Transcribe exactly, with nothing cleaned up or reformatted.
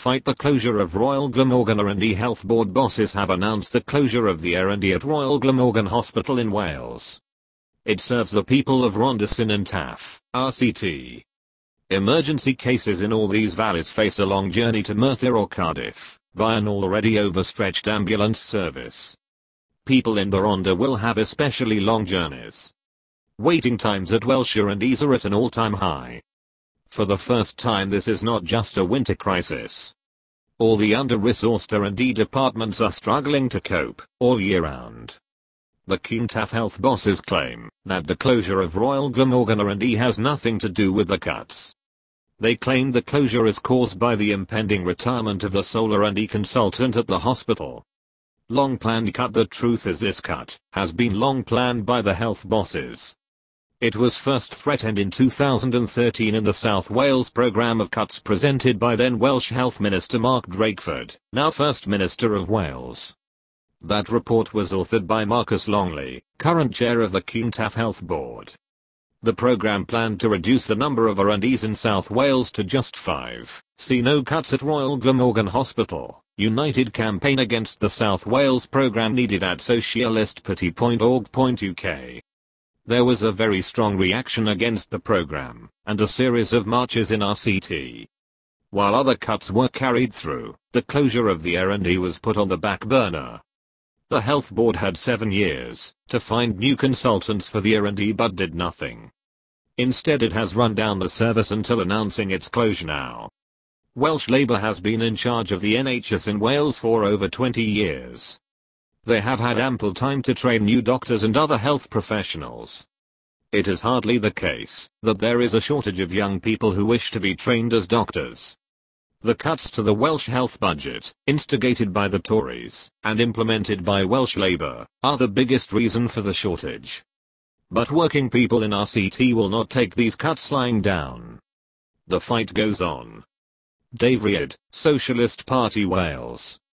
fight the closure of Royal Glamorgan, R and D Health Board bosses have announced the closure of the R and D at Royal Glamorgan Hospital in Wales. It serves the people of Rhondda and Taff, R C T. Emergency cases in all these valleys face a long journey to Merthyr or Cardiff, by an already overstretched ambulance service. People in the Rhondda will have especially long journeys. Waiting times at Welsh R and Ds are at an all-time high. For the first time, this is not just a winter crisis. All the under-resourced R and D departments are struggling to cope, all year round. The Keen Taff Health bosses claim that the closure of Royal Glamorgan R and D has nothing to do with the cuts. They claim the closure is caused by the impending retirement of the sole R and D consultant at the hospital. Long planned cut. The truth is, this cut has been long planned by the health bosses. It was first threatened in two thousand thirteen in the South Wales programme of cuts presented by then Welsh Health Minister Mark Drakeford, now First Minister of Wales. That report was authored by Marcus Longley, current chair of the Keen Taff Health Board. The programme planned to reduce the number of R and Ds in South Wales to just five. See No Cuts at Royal Glamorgan Hospital. United campaign against the South Wales programme needed at socialist party dot org dot U K. There was a very strong reaction against the programme, and a series of marches in R C T. While other cuts were carried through, the closure of the R and D was put on the back burner. The health board had seven years to find new consultants for the R and D but did nothing. Instead, it has run down the service until announcing its closure now. Welsh Labour has been in charge of the N H S in Wales for over twenty years. They have had ample time to train new doctors and other health professionals. It is hardly the case that there is a shortage of young people who wish to be trained as doctors. The cuts to the Welsh health budget, instigated by the Tories and implemented by Welsh Labour, are the biggest reason for the shortage. But working people in R C T will not take these cuts lying down. The fight goes on. Dave Reid, Socialist Party Wales.